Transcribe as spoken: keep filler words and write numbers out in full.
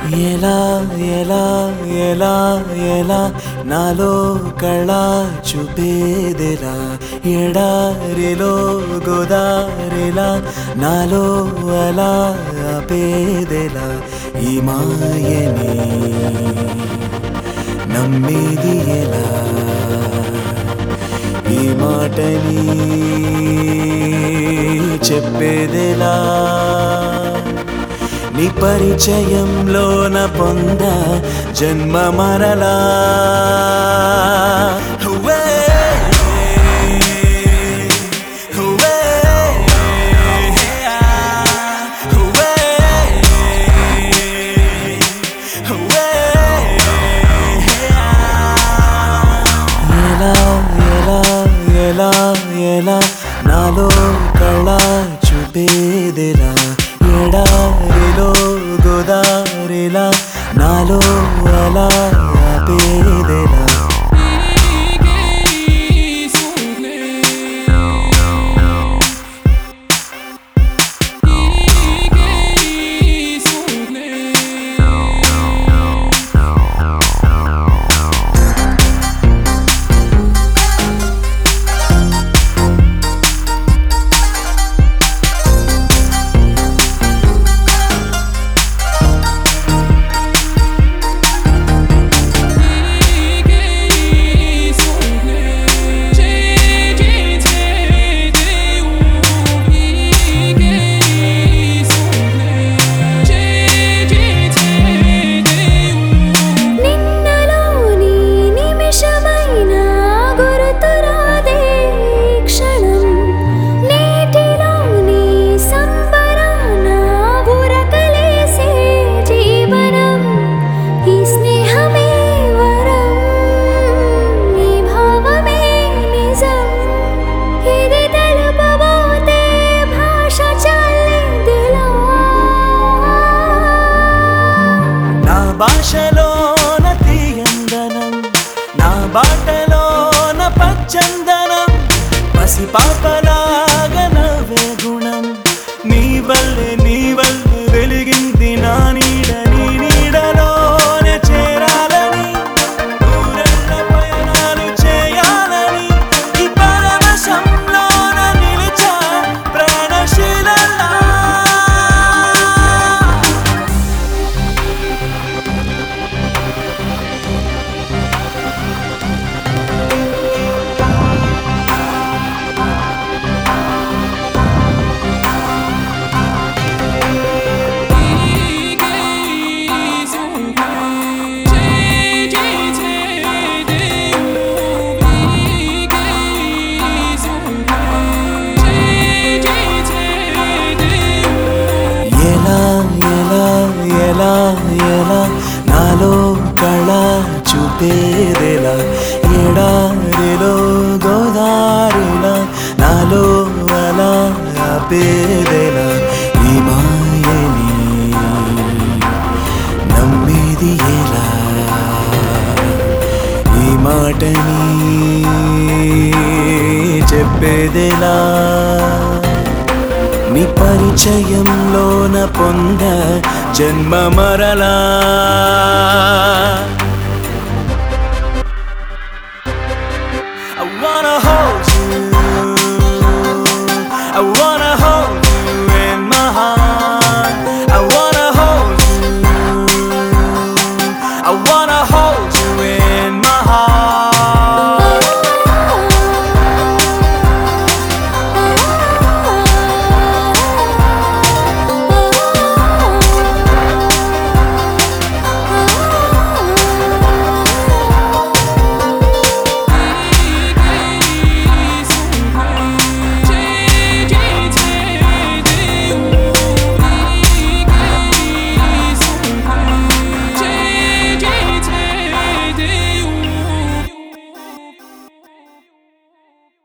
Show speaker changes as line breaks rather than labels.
ఎలా ఎలా ఎలా ఎలా నాలో కళ చూపేదెలా ఎడారిలో గోదారిలా నాలో అలా ఆపేదెలా ఈ మాయని నమ్మేది ఎలా ఈ మాటని చెప్పేదెలా నీ పరిచయంలోన పొంద జన్మ మరలా ఎలా ఎలా నాలో కళ చూపేదెలా ఎడారిలో గోదారిలా నాలో అలా ఆపేదెలా భాషలోన తీయందనం నా బాటలోన పచ్చందనం పసిపాపలాగా నవ్వే గుణం నీ వల్లే నీ వల్లే వెలిగింది నా నీడ నీ నీడలోనే చేరాలని దూరెళ్ళ పయనాలు చేయాలని ఈ పరవశంలోన నిలిచా ప్రాణశీలలా ఎలా ఎలా నాలో కళ చూపేదెలా ఎడారిలో గోదారిలా నాలో అలా ఆపేదెలా ఈ మాయని నమ్మేది ఎలా ఈ మాటని చెప్పేదెలా నీ పరిచయంలోన పొంద జన్మ మరలా